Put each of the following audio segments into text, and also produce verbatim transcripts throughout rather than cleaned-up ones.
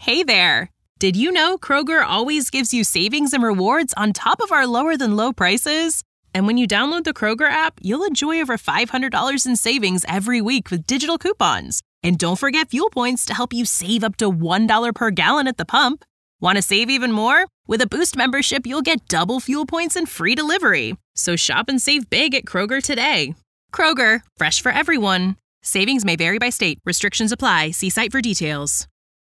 Hey there! Did you know Kroger always gives you savings and rewards on top of our lower-than-low prices? And when you download the Kroger app, you'll enjoy over five hundred dollars in savings every week with digital coupons. And don't forget fuel points to help you save up to one dollar per gallon at the pump. Want to save even more? With a Boost membership, you'll get double fuel points and free delivery. So shop and save big at Kroger today. Kroger, fresh for everyone. Savings may vary by state. Restrictions apply. See site for details.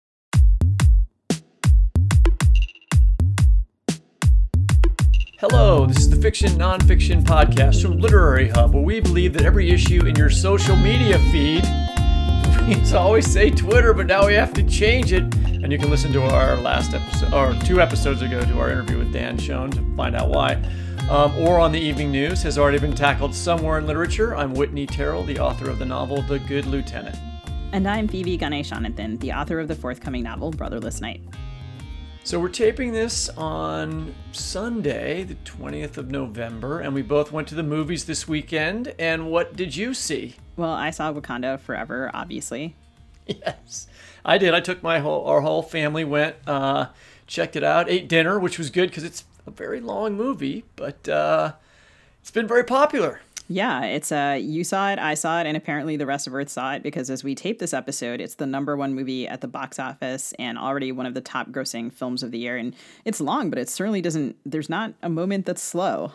Hello, this is the Fiction Nonfiction Podcast from Literary Hub, where we believe that every issue in your social media feed, we used to always say Twitter, but now we have to change it. And you can listen to our last episode, or two episodes ago, to our interview with Dan Schoen to find out why. Um, or on the evening news has already been tackled somewhere in literature. I'm Whitney Terrell, the author of the novel The Good Lieutenant. And I'm Phoebe Ganeshananthan, the author of the forthcoming novel Brotherless Night. So we're taping this on Sunday, the twentieth of November, and we both went to the movies this weekend. And what did you see? Well, I saw Wakanda Forever, obviously. Yes, I did. I took my whole, our whole family went, uh, checked it out, ate dinner, which was good because it's a very long movie, but uh, it's been very popular. Yeah, it's uh, you saw it, I saw it, and apparently the rest of Earth saw it, because as we tape this episode, it's the number one movie at the box office and already one of the top grossing films of the year. And it's long, but it certainly doesn't, there's not a moment that's slow.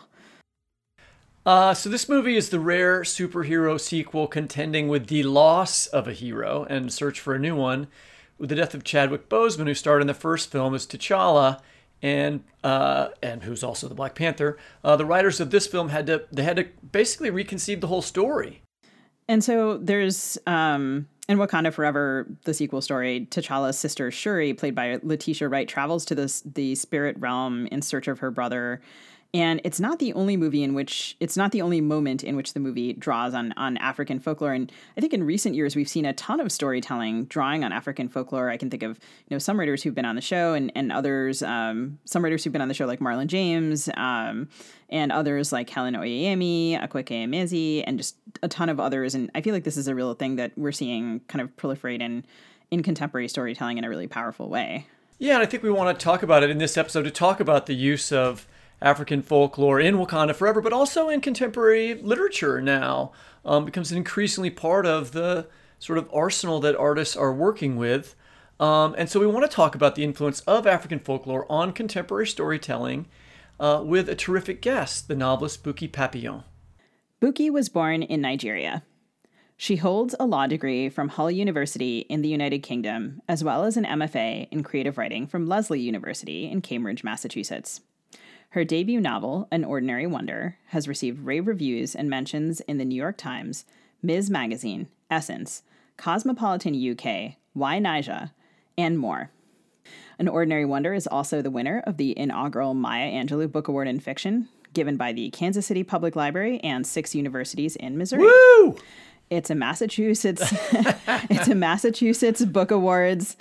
Uh, so this movie is the rare superhero sequel contending with the loss of a hero and search for a new one, with the death of Chadwick Boseman, who starred in the first film as T'Challa, and uh, and who's also the Black Panther. Uh, the writers of this film had to they had to basically reconceive the whole story. And so there's um, in Wakanda Forever, the sequel story, T'Challa's sister Shuri, played by Letitia Wright, travels to this the spirit realm in search of her brother. And it's not the only movie in which, it's not the only moment in which the movie draws on, on African folklore. And I think in recent years, we've seen a ton of storytelling drawing on African folklore. I can think of, you know, some writers who've been on the show and, and others, um, some writers who've been on the show like Marlon James, um, and others like Helen Oyeyemi, Akweke Emezi, and just a ton of others. And I feel like this is a real thing that we're seeing kind of proliferate in, in contemporary storytelling in a really powerful way. Yeah, and I think we want to talk about it in this episode, to talk about the use of African folklore in Wakanda Forever, but also in contemporary literature now. Um, becomes an increasingly part of the sort of arsenal that artists are working with. Um, and so we want to talk about the influence of African folklore on contemporary storytelling uh, with a terrific guest, the novelist Buki Papillon. Buki was born in Nigeria. She holds a law degree from Hull University in the United Kingdom, as well as an M F A in creative writing from Lesley University in Cambridge, Massachusetts. Her debut novel, An Ordinary Wonder, has received rave reviews and mentions in the New York Times, Ms. Magazine, Essence, Cosmopolitan U K, Y Naija, and more. An Ordinary Wonder is also the winner of the inaugural Maya Angelou Book Award in Fiction, given by the Kansas City Public Library and six universities in Missouri. Woo! It's a Massachusetts. It's a Massachusetts Book Awards.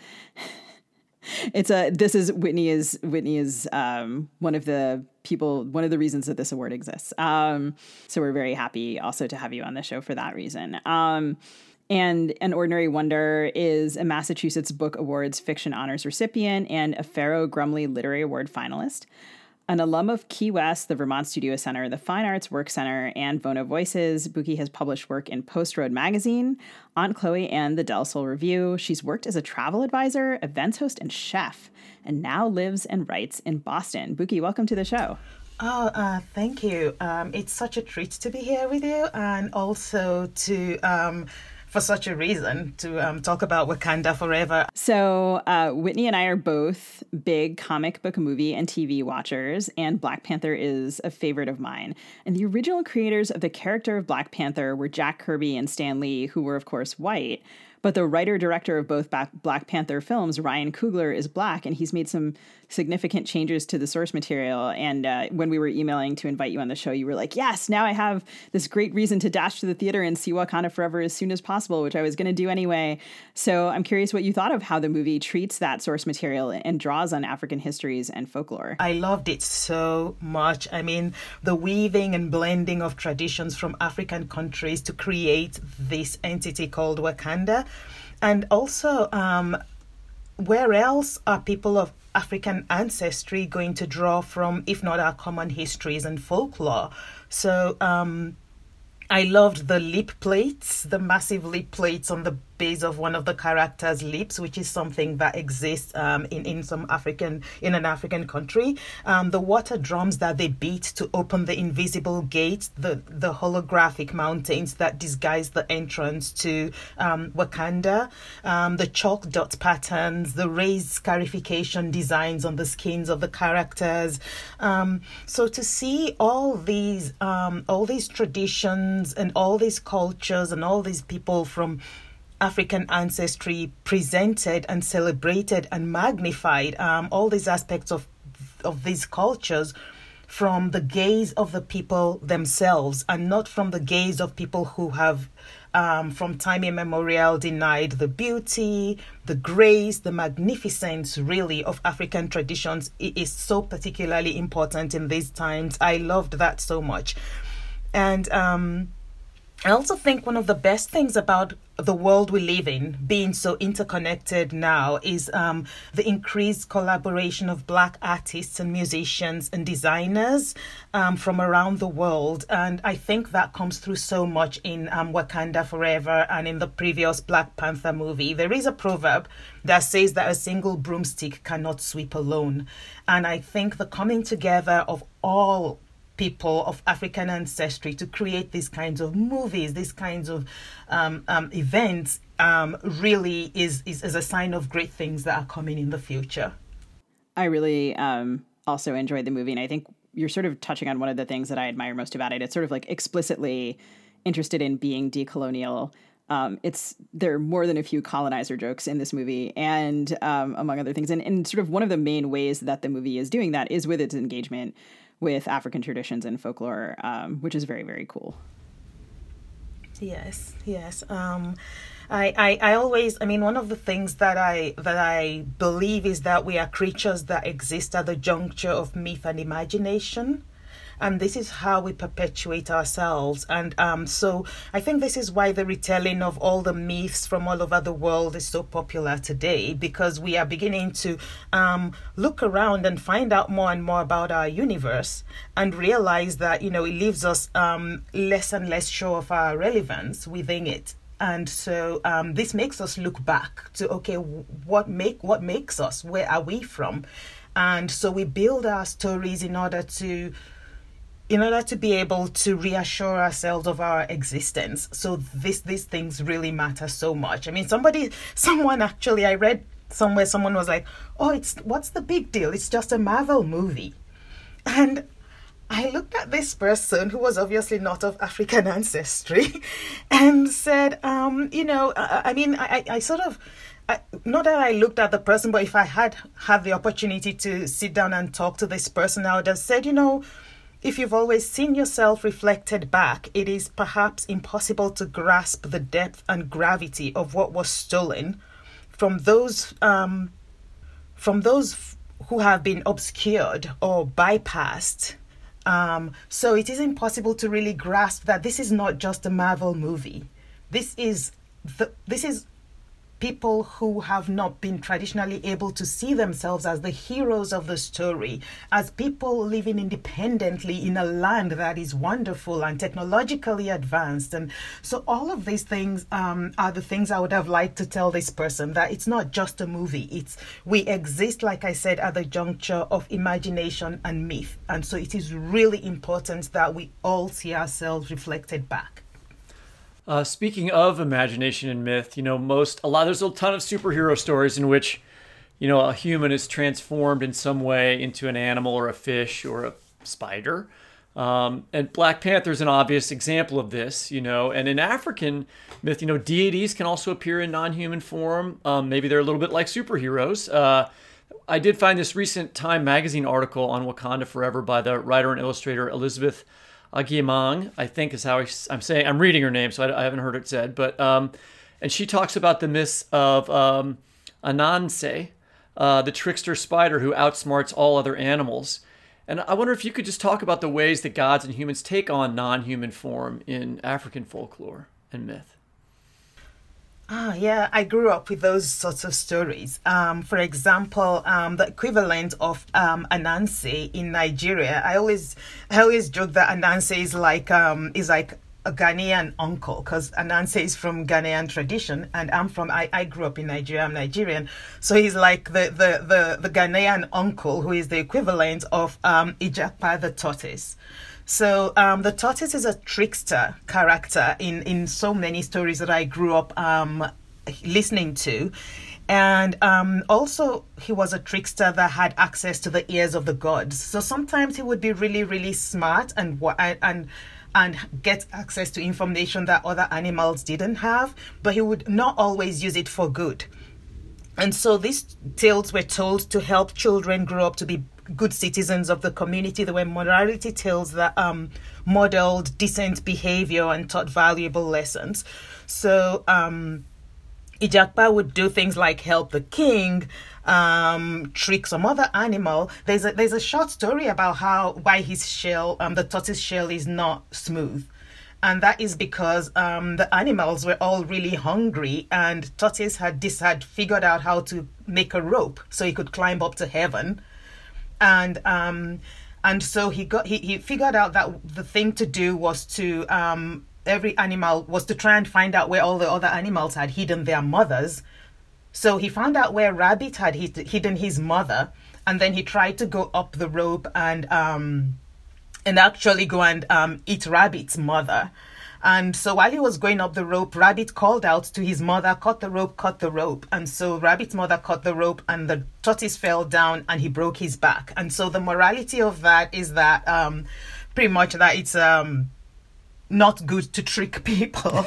It's a, this is, Whitney is, Whitney is, um, one of the people, one of the reasons that this award exists. Um, so we're very happy also to have you on the show for that reason. Um, and An Ordinary Wonder is a Massachusetts Book Awards Fiction Honors recipient and a Farrow Grumley Literary Award finalist. An alum of Key West, the Vermont Studio Center, the Fine Arts Work Center, and Vono Voices, Buki has published work in Post Road Magazine, Aunt Chloe, and the Del Sol Review. She's worked as a travel advisor, events host, and chef, and now lives and writes in Boston. Buki, welcome to the show. Oh, uh, thank you. Um, it's such a treat to be here with you, and also to... Um, for such a reason, to um, talk about Wakanda Forever. So uh, Whitney and I are both big comic book, movie, and T V watchers, and Black Panther is a favorite of mine. And the original creators of the character of Black Panther were Jack Kirby and Stan Lee, who were, of course, white. But the writer-director of both Black Panther films, Ryan Coogler, is Black, and he's made some significant changes to the source material. And uh, when we were emailing to invite you on the show, you were like, yes, now I have this great reason to dash to the theater and see Wakanda Forever as soon as possible, which I was going to do anyway. So I'm curious what you thought of how the movie treats that source material and draws on African histories and folklore. I loved it so much. I mean, the weaving and blending of traditions from African countries to create this entity called Wakanda. And also, um, where else are people of African ancestry going to draw from, if not our common histories and folklore? So um, I loved the lip plates, the massive lip plates on the base of one of the characters' lips, which is something that exists um, in, in some African, in an African country. Um, the water drums that they beat to open the invisible gates, the, the holographic mountains that disguise the entrance to um, Wakanda, um, the chalk dot patterns, the raised scarification designs on the skins of the characters. Um, so to see all these, um, all these traditions and all these cultures and all these people from African ancestry presented and celebrated and magnified, um, all these aspects of of these cultures from the gaze of the people themselves and not from the gaze of people who have um, from time immemorial denied the beauty, the grace, the magnificence really of African traditions. It is so particularly important in these times. I loved that so much. And um, I also think one of the best things about the world we live in, being so interconnected now, is um, the increased collaboration of Black artists and musicians and designers um, from around the world. And I think that comes through so much in um, Wakanda Forever and in the previous Black Panther movie. There is a proverb that says that a single broomstick cannot sweep alone. And I think the coming together of all people of African ancestry to create these kinds of movies, these kinds of um, um, events, um, really is, is is a sign of great things that are coming in the future. I really um, also enjoyed the movie, and I think you're sort of touching on one of the things that I admire most about it. It's sort of like explicitly interested in being decolonial. Um, it's there are more than a few colonizer jokes in this movie, and um, among other things, and, and sort of one of the main ways that the movie is doing that is with its engagement with African traditions and folklore, um, which is very, very cool. Yes, yes. Um, I, I, I always, I mean, one of the things that I that I believe is that we are creatures that exist at the juncture of myth and imagination. And this is how we perpetuate ourselves. And um, so I think this is why the retelling of all the myths from all over the world is so popular today, because we are beginning to um, look around and find out more and more about our universe and realize that, you know, it leaves us um, less and less sure of our relevance within it. And so um, this makes us look back to, okay, what make what makes us? Where are we from? And so we build our stories in order to in order to be able to reassure ourselves of our existence. So this, these things really matter so much. I mean, somebody, someone actually, I read somewhere, someone was like, oh, it's what's the big deal? It's just a Marvel movie. And I looked at this person who was obviously not of African ancestry and said, um, you know, I, I mean, I, I sort of, I, not that I looked at the person, but if I had had the opportunity to sit down and talk to this person, I would have said, you know, if you've always seen yourself reflected back, it is perhaps impossible to grasp the depth and gravity of what was stolen from those um, from those who have been obscured or bypassed. Um, so it is impossible to really grasp that this is not just a Marvel movie. This is the, this is people who have not been traditionally able to see themselves as the heroes of the story, as people living independently in a land that is wonderful and technologically advanced. And so all of these things um, are the things I would have liked to tell this person, that it's not just a movie. It's we exist, like I said, at the juncture of imagination and myth. And so it is really important that we all see ourselves reflected back. Uh, speaking of imagination and myth, you know, most, a lot, there's a ton of superhero stories in which, you know, a human is transformed in some way into an animal or a fish or a spider. Um, and Black Panther is an obvious example of this, you know, and in African myth, you know, deities can also appear in non-human form. Um, maybe they're a little bit like superheroes. Uh, I did find this recent Time magazine article on Wakanda Forever by the writer and illustrator Elizabeth Aguimang, I think is how I, I'm saying. I'm reading her name, so I, I haven't heard it said. But um, and she talks about the myths of um, Ananse, uh, the trickster spider who outsmarts all other animals. And I wonder if you could just talk about the ways that gods and humans take on non-human form in African folklore and myth. Ah, yeah, I grew up with those sorts of stories. Um, for example, um, the equivalent of um, Anansi in Nigeria. I always, I always joke that Anansi is like um, is like a Ghanaian uncle, because Anansi is from Ghanaian tradition, and I'm from. I, I grew up in Nigeria. I'm Nigerian, so he's like the the the, the Ghanaian uncle who is the equivalent of um, Ijakpa the tortoise. So um, the tortoise is a trickster character in, in so many stories that I grew up um, listening to. And um, also he was a trickster that had access to the ears of the gods. So sometimes he would be really, really smart and and and get access to information that other animals didn't have, but he would not always use it for good. And so these tales were told to help children grow up to be good citizens of the community. They were morality tales that um, modeled decent behavior and taught valuable lessons. So um, Ijakpa would do things like help the king, um, trick some other animal. There's a there's a short story about how why his shell, um, the tortoise shell, is not smooth. And that is because um, the animals were all really hungry, and tortoise had this had figured out how to make a rope so he could climb up to heaven. And um, and so he got he, he figured out that the thing to do was to um, every animal was to try and find out where all the other animals had hidden their mothers. So he found out where Rabbit had hid, hidden his mother, and then he tried to go up the rope and um, and actually go and um, eat Rabbit's mother. And so while he was going up the rope, Rabbit called out to his mother, cut the rope, cut the rope. And so Rabbit's mother cut the rope, and the tortoise fell down and he broke his back. And so the morality of that is that um, pretty much that it's um, not good to trick people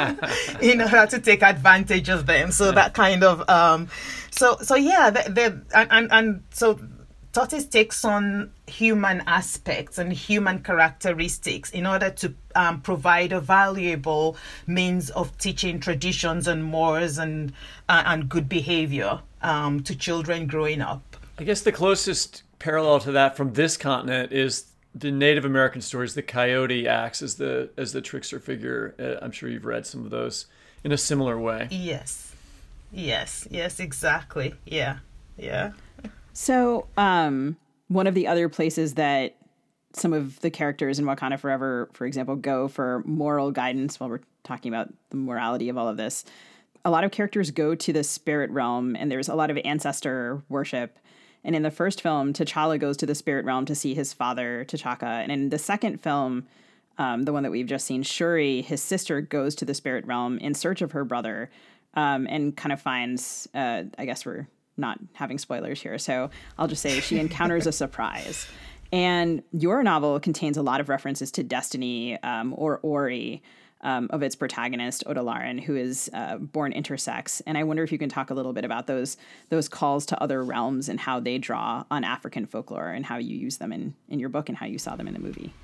in order to take advantage of them. So that kind of, um, so so yeah, the, the, and, and, and so tortoise takes on human aspects and human characteristics in order to um, provide a valuable means of teaching traditions and mores and uh, and good behavior um, to children growing up. I guess the closest parallel to that from this continent is the Native American stories. The coyote acts as the as the trickster figure. Uh, I'm sure you've read some of those in a similar way. Yes, yes, yes, exactly. Yeah, yeah. So, um, one of the other places that some of the characters in Wakanda Forever, for example, go for moral guidance, while we're talking about the morality of all of this, a lot of characters go to the spirit realm, and there's a lot of ancestor worship. And in the first film, T'Challa goes to the spirit realm to see his father, T'Chaka. And in the second film, um, the one that we've just seen, Shuri, his sister, goes to the spirit realm in search of her brother, um, and kind of finds, uh, I guess we're not having spoilers here, so I'll just say she encounters a surprise. And your novel contains a lot of references to destiny, um, or Ori, um, of its protagonist, Odalaran, who is uh, born intersex. And I wonder if you can talk a little bit about those those calls to other realms and how they draw on African folklore and how you use them in, in your book and how you saw them in the movie.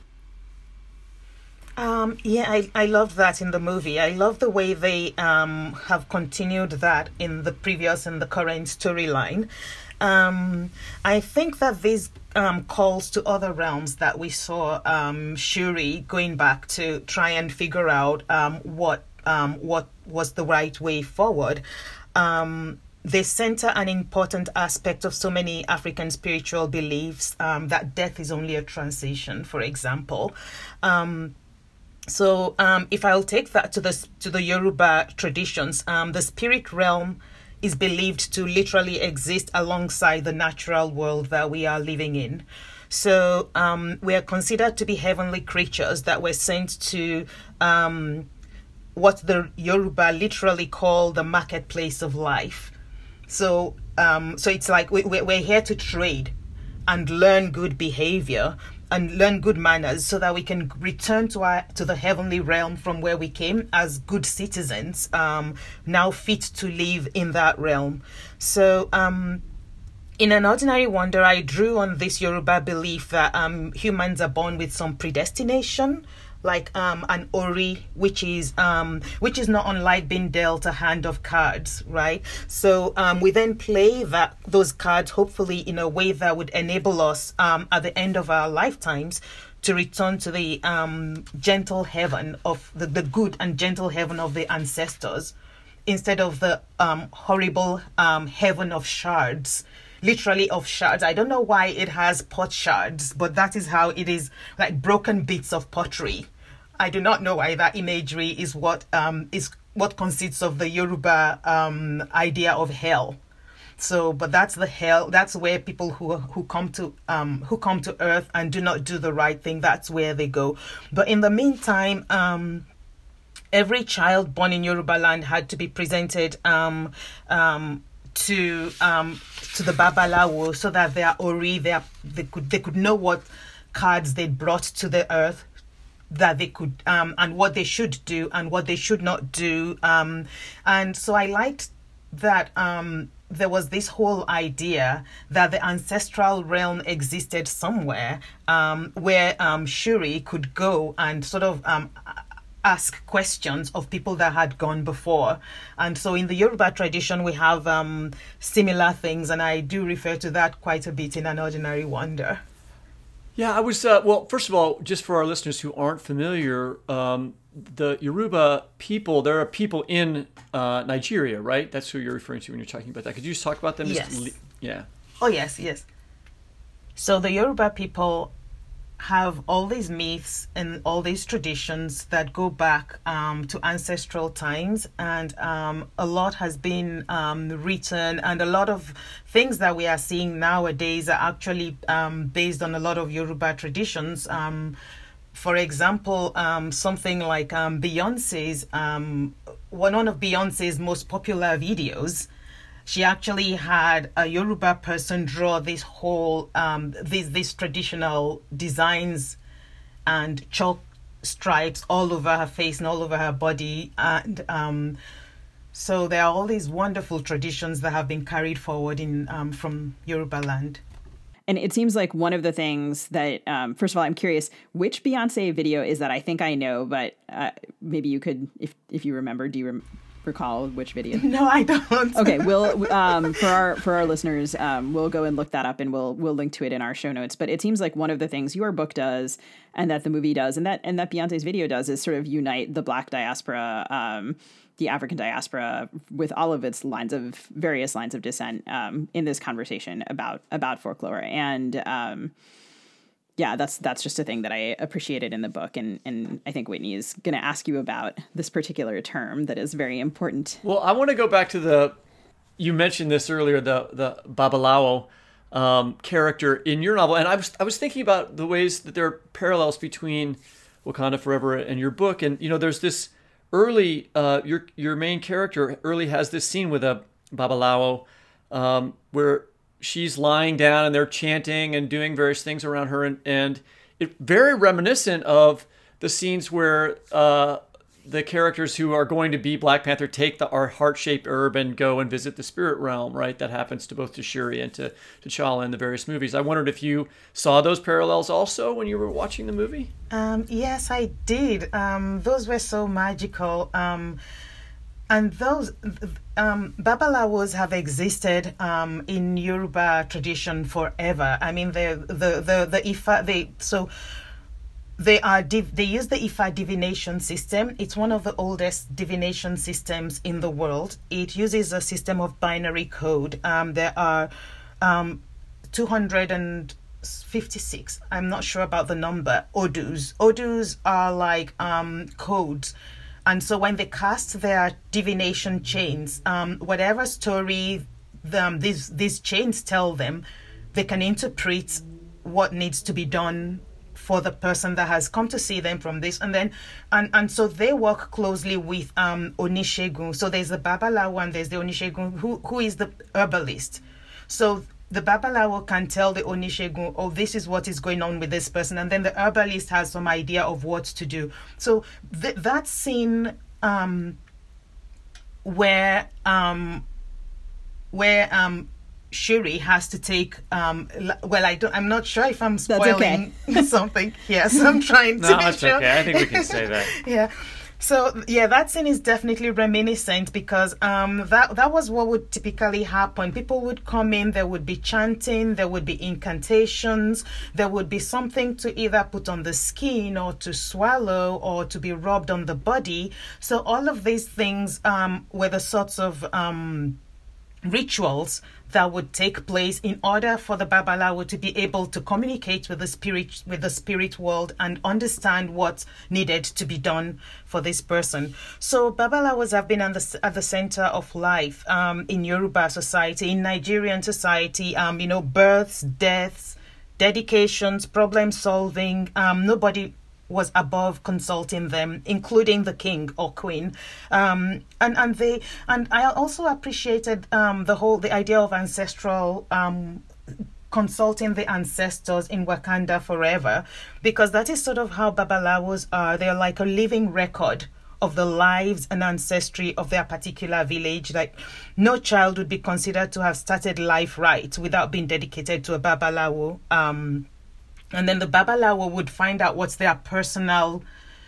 Um, yeah, I, I love that in the movie. I love the way they um, have continued that in the previous and the current storyline. Um, I think that these um, calls to other realms that we saw um, Shuri going back to try and figure out um, what um, what was the right way forward. Um, they center an important aspect of so many African spiritual beliefs, um, that death is only a transition, for example. Um, So um, if I'll take that to the to the Yoruba traditions, um, the spirit realm is believed to literally exist alongside the natural world that we are living in. So um, we are considered to be heavenly creatures that were sent to um, what the Yoruba literally call the marketplace of life. So um, so it's like we, we're here to trade and learn good behavior and learn good manners so that we can return to our to the heavenly realm from where we came as good citizens, um, now fit to live in that realm. So um, in An Ordinary Wonder, I drew on this Yoruba belief that um, humans are born with some predestination, like um, an Ori, which is um, which is not unlike being dealt a hand of cards, right? So um, we then play that those cards, hopefully in a way that would enable us um, at the end of our lifetimes to return to the um, gentle heaven of the, the good and gentle heaven of the ancestors instead of the um, horrible um, heaven of shards, literally of shards. I don't know why it has pot shards, but that is how it is, like broken bits of pottery. I do not know why that imagery is what um, is what consists of the Yoruba um, idea of hell. So, but that's the hell. That's where people who who come to um, who come to Earth and do not do the right thing, that's where they go. But in the meantime, um, every child born in Yoruba land had to be presented um, um, to um, to the Babalawo, so that their ori, their they could they could know what cards they brought to the Earth, that they could um, and what they should do and what they should not do. Um, and so I liked that. Um, there was this whole idea that the ancestral realm existed somewhere um, where um, Shuri could go and sort of um, ask questions of people that had gone before. And so in the Yoruba tradition, we have um, similar things, and I do refer to that quite a bit in An Ordinary Wonder. Yeah, I was, uh, well, first of all, just for our listeners who aren't familiar, um, the Yoruba people, there are people in uh, Nigeria, right? That's who you're referring to when you're talking about that. Could you just talk about them? Yes. Just, yeah. Oh, yes, yes. So the Yoruba people have all these myths and all these traditions that go back um, to ancestral times, and um, a lot has been um, written, and a lot of things that we are seeing nowadays are actually um, based on a lot of Yoruba traditions. Um, for example, um, something like um, Beyonce's, um, one of Beyonce's most popular videos, she actually had a Yoruba person draw this whole, um, these, these traditional designs and chalk stripes all over her face and all over her body. And um, so there are all these wonderful traditions that have been carried forward in um, from Yoruba land. And it seems like one of the things that, um, first of all, I'm curious, which Beyonce video is that? I think I know, but uh, maybe you could, if if you remember, do you remember? Recall which video? No, I don't. Okay, we'll um, for our for our listeners, um, we'll go and look that up, and we'll we'll link to it in our show notes. But it seems like one of the things your book does, and that the movie does, and that and that Beyonce's video does, is sort of unite the Black diaspora, um, the African diaspora, with all of its lines of various lines of descent um, in this conversation about about folklore. And um, yeah, that's that's just a thing that I appreciated in the book. And, and I think Whitney is going to ask you about this particular term that is very important. Well, I want to go back to the, you mentioned this earlier, the the Babalawo um, character in your novel. And I was I was thinking about the ways that there are parallels between Wakanda Forever and your book. And, you know, there's this early, uh, your your main character early has this scene with a Babalawo um, where she's lying down and they're chanting and doing various things around her. And, and it very reminiscent of the scenes where uh, the characters who are going to be Black Panther take the our heart-shaped herb and go and visit the spirit realm, right? That happens to both to Shuri and to T'Challa in the various movies. I wondered if you saw those parallels also when you were watching the movie? Um, yes, I did. Um, those were so magical. Um, And those um, Babalawos have existed um, in Yoruba tradition forever. I mean, the the the the Ifa they so they are div- they use the Ifa divination system. It's one of the oldest divination systems in the world. It uses a system of binary code. Um, there are um, two hundred fifty-six. I'm not sure about the number. Odus. Odus are like um, codes. And so when they cast their divination chains, um, whatever story them, these these chains tell them, they can interpret what needs to be done for the person that has come to see them from this. And then, and, and so they work closely with um, Onishegun. So there's the Babalawo and there's the Onishegun, who, who is the herbalist. So the Babalawo can tell the Onishegun, oh, this is what is going on with this person. And then the herbalist has some idea of what to do. So th- that scene um, where um, where um, Shuri has to take, um, well, I don't, I'm not sure if I'm spoiling okay. something. Yes, I'm trying to no, be that's sure. okay. I think we can say that. Yeah. So yeah, that scene is definitely reminiscent because um, that that was what would typically happen. People would come in, there would be chanting, there would be incantations, there would be something to either put on the skin or to swallow or to be rubbed on the body. So all of these things um, were the sorts of um, rituals that would take place in order for the Babalawo to be able to communicate with the spirit with the spirit world and understand what needed to be done for this person. So Babalawos have been at the, at the center of life um, in Yoruba society, in Nigerian society, um, you know, births, deaths, dedications, problem solving. Um, nobody was above consulting them, including the king or queen, um, and and they and I also appreciated um, the whole the idea of ancestral um, consulting the ancestors in Wakanda forever, because that is sort of how Babalawos are. They're like a living record of the lives and ancestry of their particular village. Like no child would be considered to have started life right without being dedicated to a Babalawo. Um, And then the Babalawo would find out what's their personal,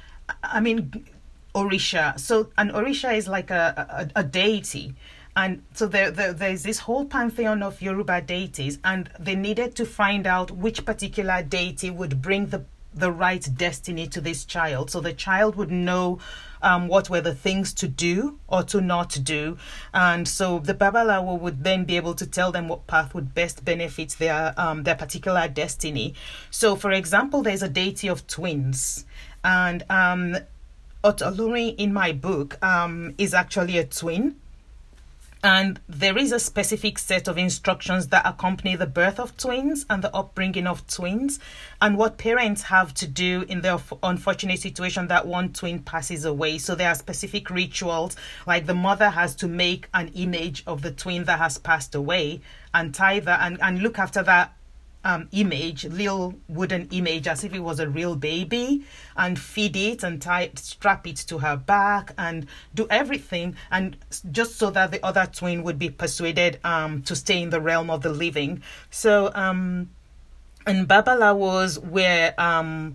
I mean, Orisha. So an Orisha is like a, a, a deity. And so there, there there's this whole pantheon of Yoruba deities, and they needed to find out which particular deity would bring the the right destiny to this child. So the child would know um, what were the things to do or to not do. And so the Babalawo would then be able to tell them what path would best benefit their um, their particular destiny. So, for example, there's a deity of twins. And um, Otolori in my book um, is actually a twin. And there is a specific set of instructions that accompany the birth of twins and the upbringing of twins, and what parents have to do in the unfortunate situation that one twin passes away. So there are specific rituals, like the mother has to make an image of the twin that has passed away and tie that and, and look after that Um, image, little wooden image, as if it was a real baby, and feed it and tie, strap it to her back and do everything, and just so that the other twin would be persuaded um, to stay in the realm of the living. So, um, and Babalawos were um,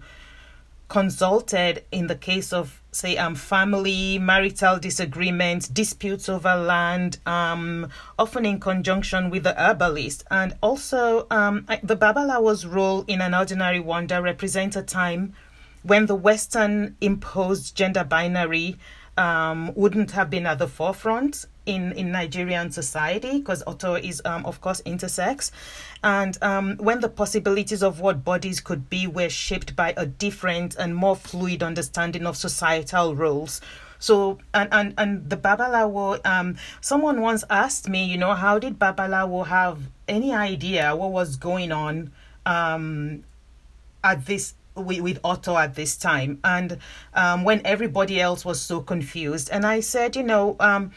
consulted in the case of, say, um, family, marital disagreements, disputes over land, um, often in conjunction with the herbalist. And also, um, the Babalawo's role in An Ordinary Wonder represents a time when the Western imposed gender binary um, wouldn't have been at the forefront in, in Nigerian society, because Oto is, um, of course, intersex. And um, when the possibilities of what bodies could be were shaped by a different and more fluid understanding of societal roles. So, and, and, and the Babalawo, um, someone once asked me, you know, how did Babalawo have any idea what was going on um, at this with, with Otto at this time? And um, when everybody else was so confused. And I said, you know, um,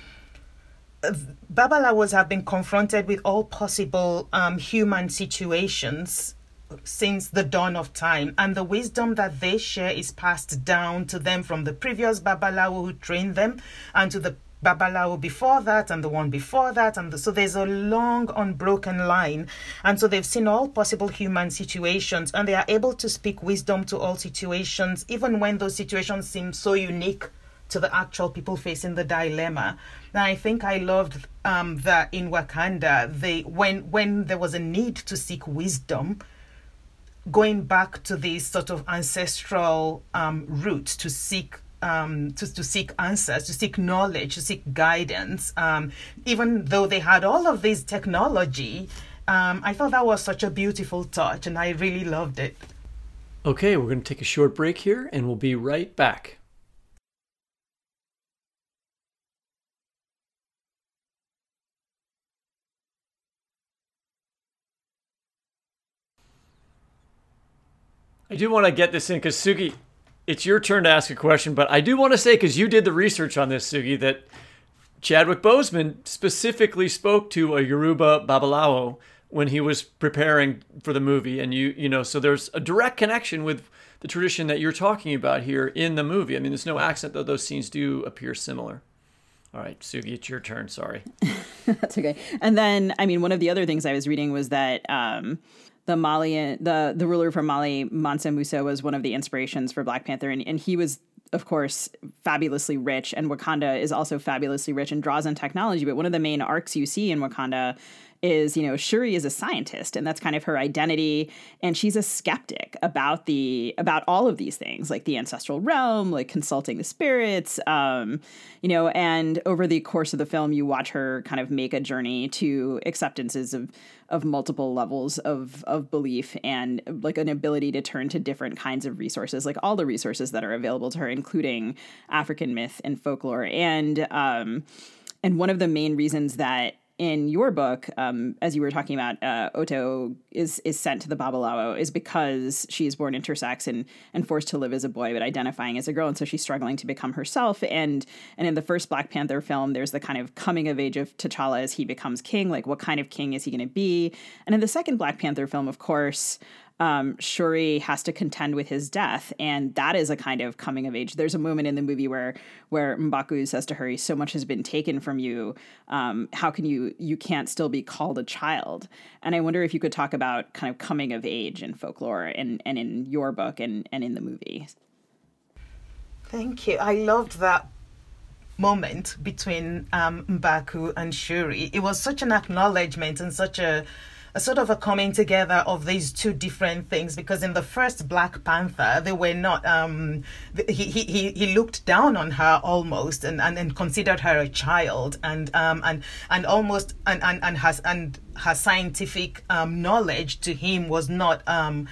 Babalawos have been confronted with all possible um, human situations since the dawn of time, and the wisdom that they share is passed down to them from the previous Babalawo who trained them, and to the Babalawo before that, and the one before that, and the, so there's a long unbroken line. And so they've seen all possible human situations, and they are able to speak wisdom to all situations, even when those situations seem so unique to the actual people facing the dilemma. And I think I loved um, that in Wakanda, they when when there was a need to seek wisdom, going back to these sort of ancestral um, roots to seek um, to, to seek answers, to seek knowledge, to seek guidance, um, even though they had all of this technology. Um, I thought that was such a beautiful touch, and I really loved it. Okay, we're going to take a short break here, and we'll be right back. I do want to get this in because, Sugi, it's your turn to ask a question, but I do want to say, because you did the research on this, Sugi, that Chadwick Boseman specifically spoke to a Yoruba Babalawo when he was preparing for the movie. And, you you know, so there's a direct connection with the tradition that you're talking about here in the movie. I mean, there's no accent, though those scenes do appear similar. All right, Sugi, it's your turn. Sorry. That's okay. And then, I mean, one of the other things I was reading was that um, the Malian, the the ruler from Mali, Mansa Musa, was one of the inspirations for Black Panther, and, and he was of course, fabulously rich, and Wakanda is also fabulously rich and draws on technology. But one of the main arcs you see in Wakanda is, you know, Shuri is a scientist, and that's kind of her identity. And she's a skeptic about the about all of these things, like the ancestral realm, like consulting the spirits, um, you know. And over the course of the film, you watch her kind of make a journey to acceptances of of multiple levels of of belief, and like an ability to turn to different kinds of resources, like all the resources that are available to her, including African myth and folklore. And um, and one of the main reasons that in your book, um, as you were talking about, uh, Oto is is sent to the Babalawo is because she is born intersex and and forced to live as a boy, but identifying as a girl, and so she's struggling to become herself. And and in the first Black Panther film, there's the kind of coming of age of T'Challa as he becomes king. Like, what kind of king is he going to be? And in the second Black Panther film, of course, Um, Shuri has to contend with his death, and that is a kind of coming of age. There's a moment in the movie where where M'Baku says to her, "So much has been taken from you. Um, how can you you can't still be called a child?" And I wonder if you could talk about kind of coming of age in folklore and and in your book and and in the movie. Thank you. I loved that moment between um, M'Baku and Shuri. It was such an acknowledgement and such a a sort of a coming together of these two different things, because in the first Black Panther, they were not, um, he, he, he looked down on her almost and, and, and considered her a child, and, um, and, and almost, and, and, and has, and her scientific, um, knowledge to him was not, um,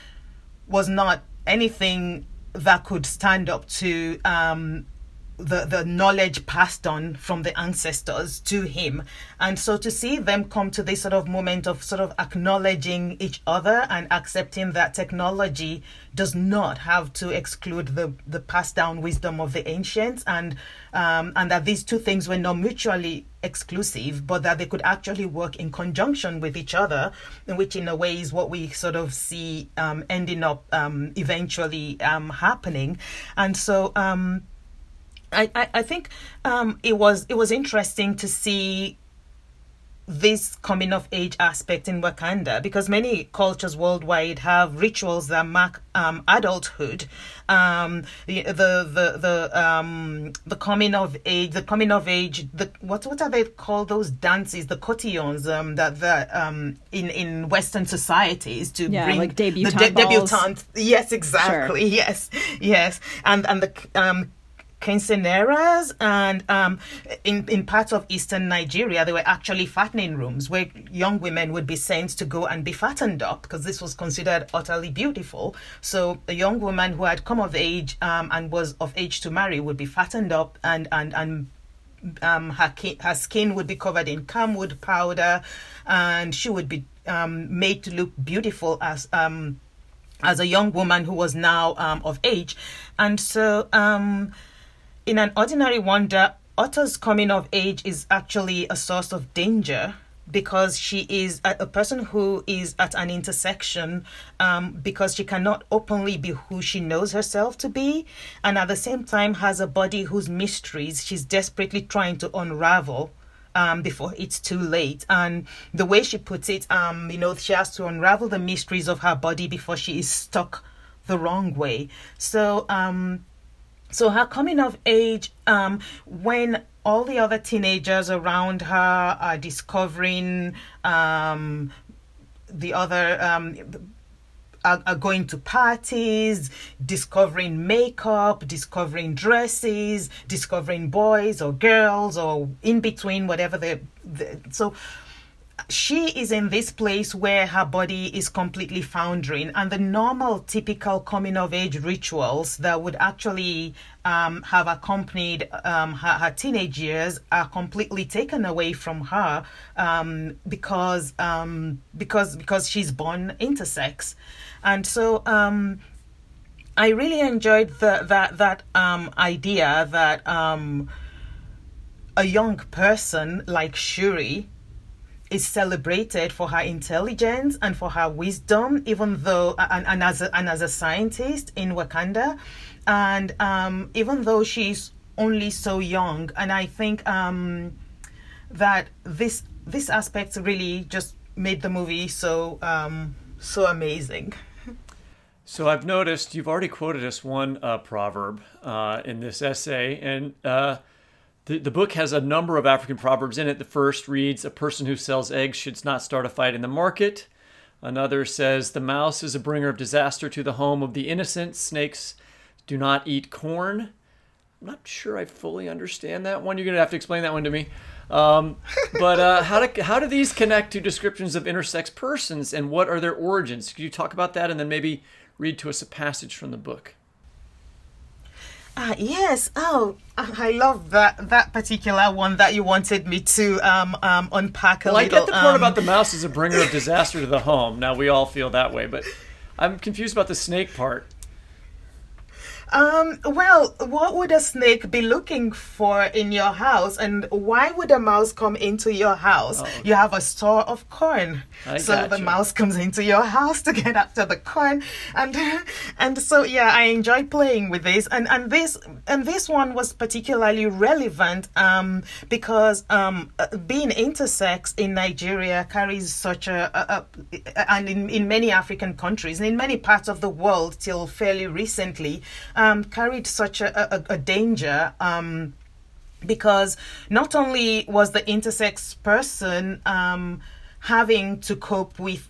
was not anything that could stand up to, um, the the knowledge passed on from the ancestors to him. And so to see them come to this sort of moment of sort of acknowledging each other and accepting that technology does not have to exclude the the passed down wisdom of the ancients, and um and that these two things were not mutually exclusive, but that they could actually work in conjunction with each other, which in a way is what we sort of see um ending up um eventually um happening. And so um I, I, I think um, it was it was interesting to see this coming of age aspect in Wakanda, because many cultures worldwide have rituals that mark um, adulthood. Um, the the the the, um, the coming of age, the coming of age. The what what are they called? Those dances, the cotillons, um, that that um in, in Western societies to yeah, bring like debutante the de- balls. debutante. Yes, exactly. Sure. Yes, yes, and and the um. quinceañeras, and um, in, in parts of eastern Nigeria, there were actually fattening rooms where young women would be sent to go and be fattened up, because this was considered utterly beautiful. So a young woman who had come of age um, and was of age to marry would be fattened up, and and and um, her her skin would be covered in camwood powder, and she would be um, made to look beautiful as um, as a young woman who was now um, of age. And so um, in an ordinary wonder, Oto's coming of age is actually a source of danger, because she is a, a person who is at an intersection, um, because she cannot openly be who she knows herself to be, and at the same time has a body whose mysteries she's desperately trying to unravel um, before it's too late. And the way she puts it, um, you know, she has to unravel the mysteries of her body before she is stuck the wrong way. So, um, So her coming of age, um, when all the other teenagers around her are discovering um, the other, um, are, are going to parties, discovering makeup, discovering dresses, discovering boys or girls or in between, whatever the, the so. She is in this place where her body is completely foundering, and the normal, typical coming of age rituals that would actually um, have accompanied um, her, her teenage years are completely taken away from her um, because um, because because she's born intersex. And so um, I really enjoyed the, that that um, idea that um, a young person like Shuri is celebrated for her intelligence and for her wisdom, even though and, and as a, and as a scientist in Wakanda, and um, even though she's only so young. And I think um, that this this aspect really just made the movie so um, so amazing. So I've noticed you've already quoted us one uh, proverb uh, in this essay, and uh, the, the book has a number of African proverbs in it. The first reads, "A person who sells eggs should not start a fight in the market." Another says, "The mouse is a bringer of disaster to the home of the innocent. Snakes do not eat corn." I'm not sure I fully understand that one. You're going to have to explain that one to me. Um, but uh, how do how do these connect to descriptions of intersex persons, and what are their origins? Could you talk about that, and then maybe read to us a passage from the book? Uh, yes. Oh, I love that that particular one that you wanted me to um, um, unpack a well, little. I get the part um, about the mouse as a bringer of disaster to the home. Now, we all feel that way, but I'm confused about the snake part. Um, well, what would a snake be looking for in your house, and why would a mouse come into your house? Oh, okay. You have a store of corn, I so gotcha. the mouse comes into your house to get after the corn, and and so yeah, I enjoy playing with this, and and this and this one was particularly relevant um, because um, being intersex in Nigeria carries such a, a, a and in in many African countries and in many parts of the world till fairly recently. Um, carried such a, a, a danger um, because not only was the intersex person um, having to cope with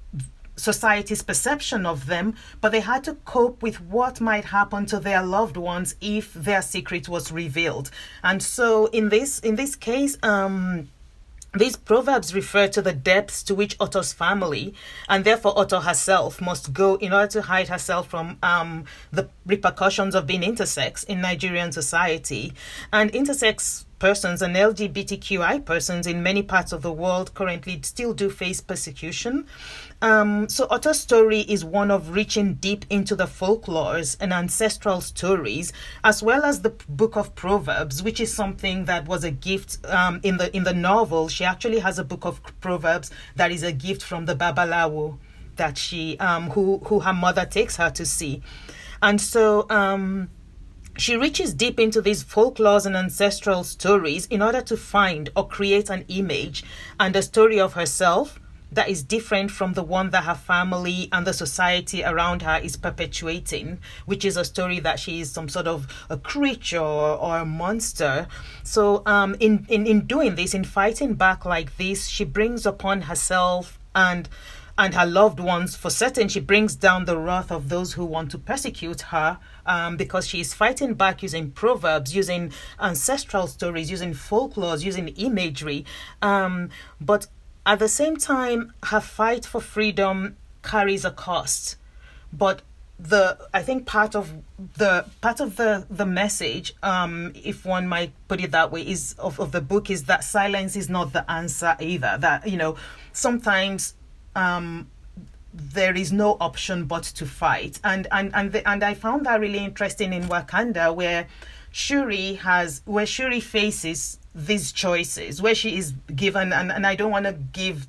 society's perception of them, but they had to cope with what might happen to their loved ones if their secret was revealed. And so in this in this case, um, these proverbs refer to the depths to which Otto's family, and therefore Otto herself, must go in order to hide herself from um, the repercussions of being intersex in Nigerian society. And intersex persons and L G B T Q I persons in many parts of the world currently still do face persecution. Um, so Otto's story is one of reaching deep into the folklores and ancestral stories, as well as the book of Proverbs, which is something that was a gift um, in the in the novel. She actually has a book of Proverbs that is a gift from the Babalawo that she um, who who her mother takes her to see, and so. Um, She reaches deep into these folklores and ancestral stories in order to find or create an image and a story of herself that is different from the one that her family and the society around her is perpetuating, which is a story that she is some sort of a creature or, or a monster. So um, in, in, in doing this, in fighting back like this, she brings upon herself and and her loved ones, for certain, she brings down the wrath of those who want to persecute her um, because she is fighting back using proverbs, using ancestral stories, using folklores, using imagery. Um, but at the same time, her fight for freedom carries a cost. But the I think part of the part of the the message, um, if one might put it that way, is of, of the book is that silence is not the answer either. That, you know, sometimes um, there is no option but to fight, and and and the, and I found that really interesting in Wakanda, where Shuri has where Shuri faces these choices, where she is given, and, and I don't want to give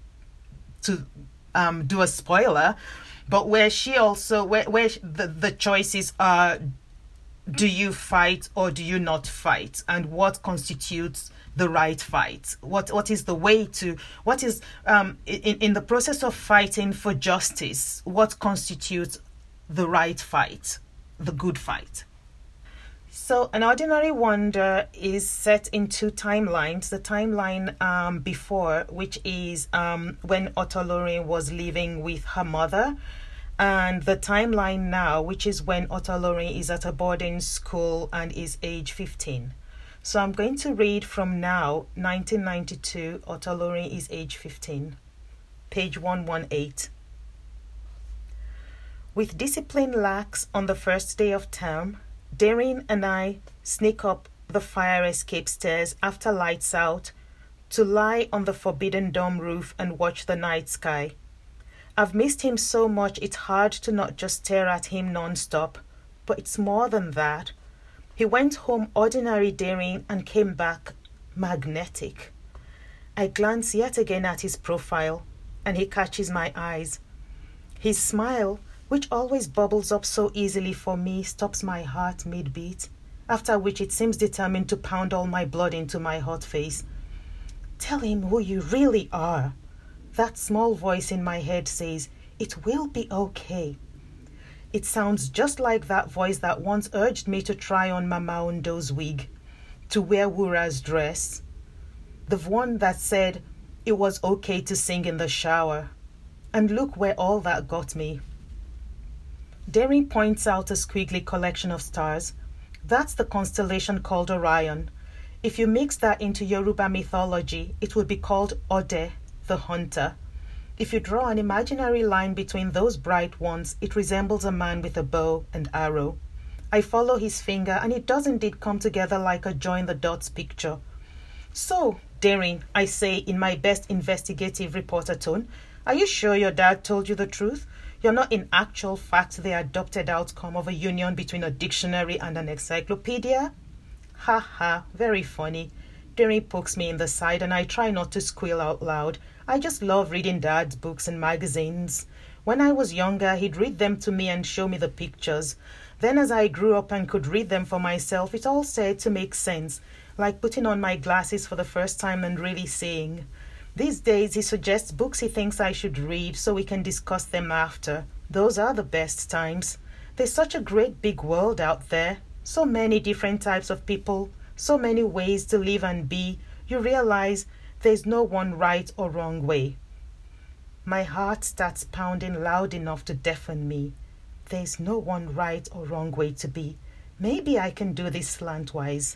to um, do a spoiler, but where she also where where the, the choices are, do you fight or do you not fight, and what constitutes the right fight? What what is the way to what is um in, in the process of fighting for justice, what constitutes the right fight, the good fight? So An Ordinary Wonder is set in two timelines. The timeline um, before, which is um, when Otolore was living with her mother, and the timeline now, which is when Otolore is at a boarding school and is age fifteen. So I'm going to read from now, nineteen ninety-two, Otolore is age fifteen, page one eighteen. With discipline lax on the first day of term, Darin and I sneak up the fire escape stairs after lights out to lie on the forbidden dorm roof and watch the night sky. I've missed him so much it's hard to not just stare at him non-stop, but it's more than that. He went home ordinary Darin and came back magnetic. I glance yet again at his profile, and he catches my eyes. His smile, which always bubbles up so easily for me, stops my heart mid-beat, after which it seems determined to pound all my blood into my hot face. Tell him who you really are. That small voice in my head says, it will be okay. It sounds just like that voice that once urged me to try on Mama Ondo's wig, to wear Wura's dress. The one that said it was okay to sing in the shower. And look where all that got me. Daring points out a squiggly collection of stars. That's the constellation called Orion. If you mix that into Yoruba mythology, it would be called Ode, the hunter. If you draw an imaginary line between those bright ones, it resembles a man with a bow and arrow. I follow his finger, and it does indeed come together like a join-the-dots picture. So, Daring, I say in my best investigative reporter tone, are you sure your dad told you the truth? You're not in actual fact the adopted outcome of a union between a dictionary and an encyclopedia? Ha ha, very funny. Daring pokes me in the side and I try not to squeal out loud. I just love reading Dad's books and magazines. When I was younger, he'd read them to me and show me the pictures. Then as I grew up and could read them for myself, it all started to make sense, like putting on my glasses for the first time and really seeing. These days, he suggests books he thinks I should read so we can discuss them after. Those are the best times. There's such a great big world out there. So many different types of people. So many ways to live and be. You realize there's no one right or wrong way. My heart starts pounding loud enough to deafen me. There's no one right or wrong way to be. Maybe I can do this slantwise.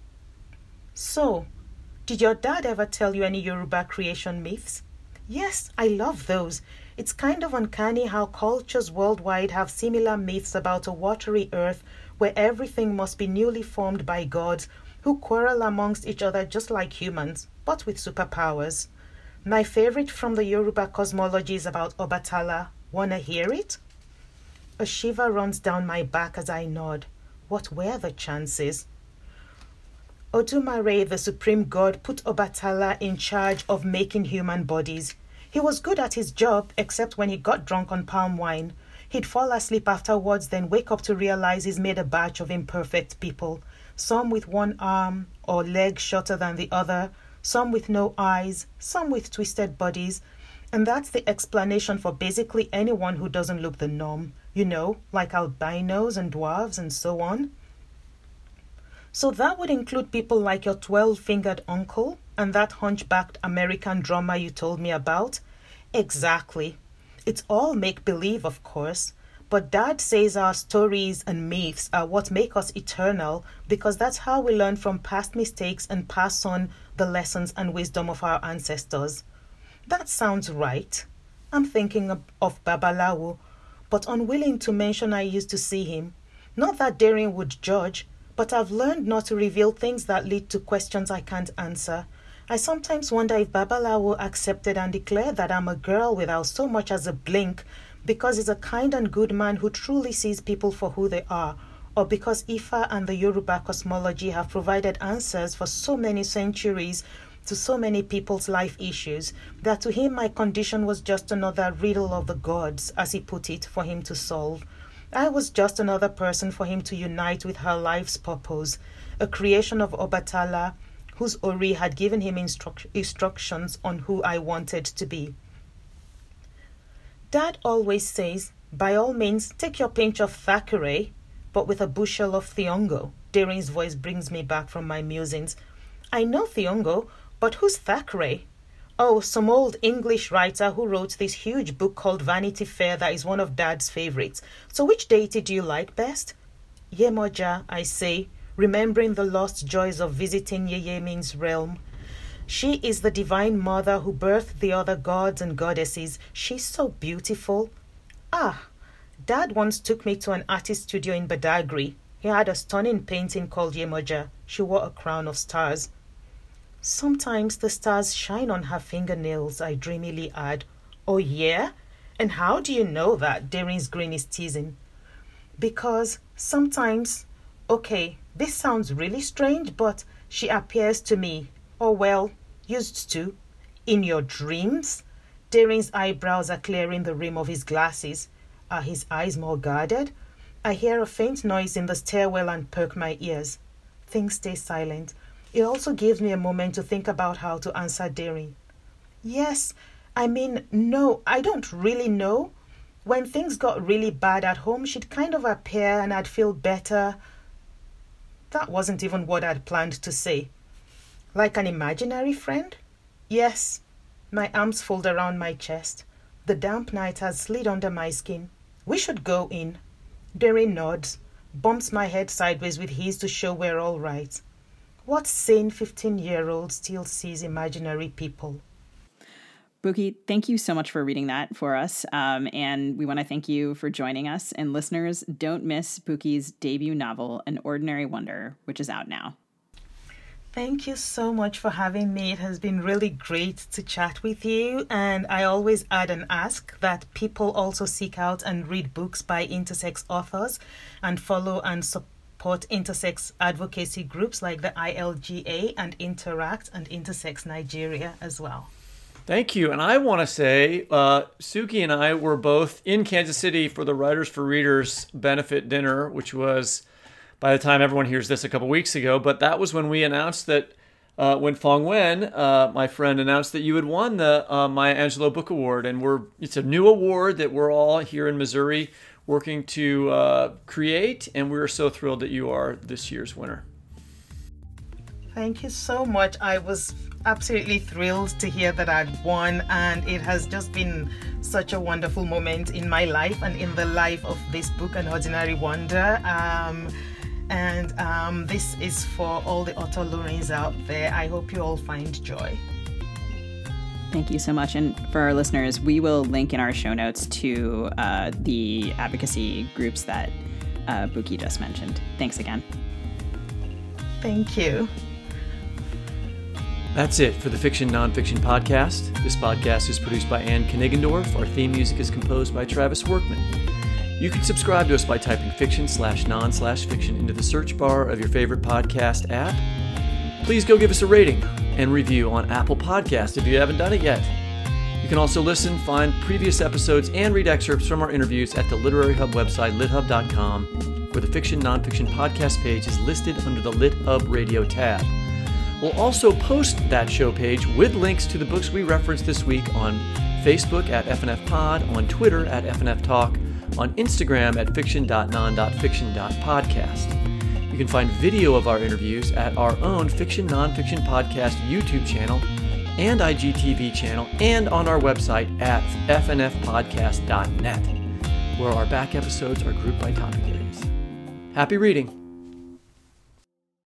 So, did your dad ever tell you any Yoruba creation myths? Yes, I love those. It's kind of uncanny how cultures worldwide have similar myths about a watery earth where everything must be newly formed by gods who quarrel amongst each other just like humans, but with superpowers. My favorite from the Yoruba cosmology is about Obatala. Wanna hear it? A shiver runs down my back as I nod. What were the chances? Odumare, the supreme god, put Obatala in charge of making human bodies. He was good at his job, except when he got drunk on palm wine. He'd fall asleep afterwards, then wake up to realize he's made a batch of imperfect people. Some with one arm or leg shorter than the other, some with no eyes, some with twisted bodies. And that's the explanation for basically anyone who doesn't look the norm. You know, like albinos and dwarves and so on. So that would include people like your twelve-fingered uncle and that hunchbacked American drummer you told me about? Exactly. It's all make-believe, of course, but Dad says our stories and myths are what make us eternal because that's how we learn from past mistakes and pass on the lessons and wisdom of our ancestors. That sounds right. I'm thinking of, of Babalawo, but unwilling to mention I used to see him. Not that Daring would judge, but I've learned not to reveal things that lead to questions I can't answer. I sometimes wonder if Babalawo accepted and declared that I'm a girl without so much as a blink because he's a kind and good man who truly sees people for who they are, or because Ifa and the Yoruba cosmology have provided answers for so many centuries to so many people's life issues that to him my condition was just another riddle of the gods, as he put it, for him to solve. I was just another person for him to unite with her life's purpose, a creation of Obatala, whose Ori had given him instruct- instructions on who I wanted to be. Dad always says, by all means, take your pinch of Thackeray, but with a bushel of Thiongo. Daring's voice brings me back from my musings. I know Thiongo, but who's Thackeray? Oh, some old English writer who wrote this huge book called Vanity Fair that is one of Dad's favorites. So which deity do you like best? Yemoja, I say, remembering the lost joys of visiting Yeyemin's realm. She is the divine mother who birthed the other gods and goddesses. She's so beautiful. Ah, Dad once took me to an artist studio in Badagry. He had a stunning painting called Yemoja. She wore a crown of stars. Sometimes the stars shine on her fingernails, I dreamily add. Oh yeah? And how do you know that? Daring's grin is teasing. Because sometimes, okay, this sounds really strange, but she appears to me, or well, used to, in your dreams? Daring's eyebrows are clearing the rim of his glasses. Are his eyes more guarded? I hear a faint noise in the stairwell and perk my ears. Things stay silent. It also gives me a moment to think about how to answer Daring. Yes, I mean, no, I don't really know. when things got really bad at home, she'd kind of appear and I'd feel better. That wasn't even what I'd planned to say. Like an imaginary friend? Yes. My arms fold around my chest. The damp night has slid under my skin. We should go in. Derry nods, bumps my head sideways with his to show we're all right. What sane fifteen-year-old still sees imaginary people? Buki, thank you so much for reading that for us. Um, and we want to thank you for joining us. And listeners, don't miss Buki's debut novel, An Ordinary Wonder, which is out now. Thank you so much for having me. It has been really great to chat with you. And I always add and ask that people also seek out and read books by intersex authors and follow and support intersex advocacy groups like the I L G A and Interact and Intersex Nigeria as well. Thank you. And I want to say, uh, Suki and I were both in Kansas City for the Writers for Readers benefit dinner, which was, by the time everyone hears this, a couple weeks ago. But that was when we announced that, uh, when Fong Wen, uh, my friend, announced that you had won the uh, Maya Angelou Book Award. And we're it's a new award that we're all here in Missouri working to uh, create. And we're so thrilled that you are this year's winner. Thank you so much. I was absolutely thrilled to hear that I'd won, and it has just been such a wonderful moment in my life and in the life of this book, An Ordinary Wonder. Um, and um, this is for all the Otolorins out there. I hope you all find joy. Thank you so much. And for our listeners, we will link in our show notes to uh, the advocacy groups that uh, Buki just mentioned. Thanks again. Thank you. That's it for the Fiction Nonfiction Podcast. This podcast is produced by Ann Kniggendorf. Our theme music is composed by Travis Workman. You can subscribe to us by typing fiction slash non slash fiction into the search bar of your favorite podcast app. Please go give us a rating and review on Apple Podcasts if you haven't done it yet. You can also listen, find previous episodes, and read excerpts from our interviews at the Literary Hub website, lit hub dot com, where the Fiction Nonfiction Podcast page is listed under the Lit Hub Radio tab. We'll also post that show page with links to the books we referenced this week on Facebook at F N F Pod, on Twitter at F N F Talk, on Instagram at fiction dot non dot fiction dot podcast. You can find video of our interviews at our own Fiction Nonfiction Podcast YouTube channel and I G T V channel, and on our website at f n f podcast dot net, where our back episodes are grouped by topic areas. Happy reading!